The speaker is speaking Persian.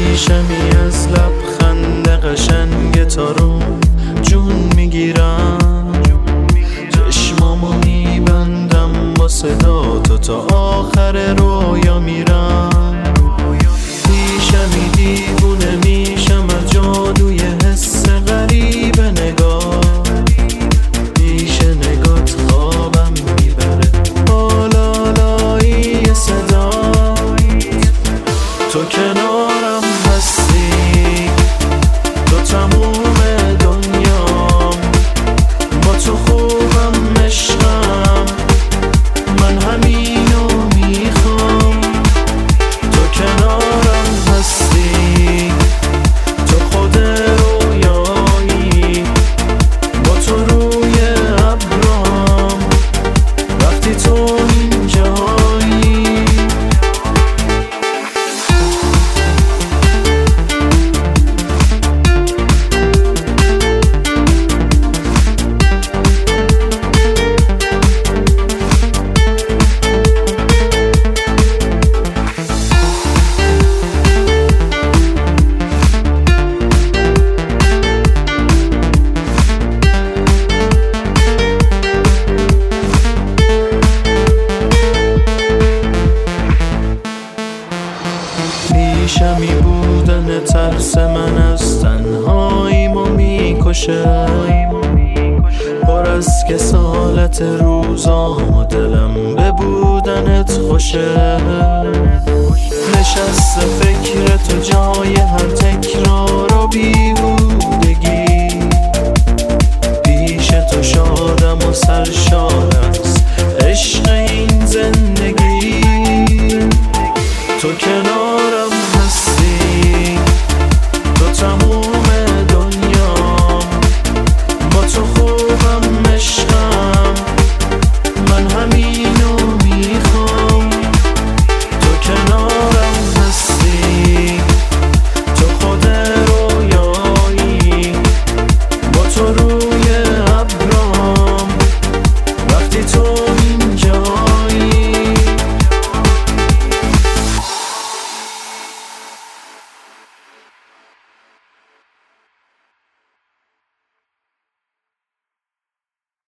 پیشمی از لبخند قشنگ تا رو جون میگیرم، چشمامو میبندم با صدا تو تا آخر رویا میرم. پیشمی دیوونه میشم از جادوی حس غریب نگاه، پیش نگات خوابم میبره با لالایی صدات. تو کنارم هستی، تو تموم دنیام، با تو خوبم عشقم، من همینو میخوام. تو کنارم هستی، تو خود رویایی، با تو روی ابرام، وقتی تو اینجایی. پیشمی بودن ترس من از تنهاییمو میکشه، پر از کسالت روزام و دلم به بودنت خوشه. نشسته فکر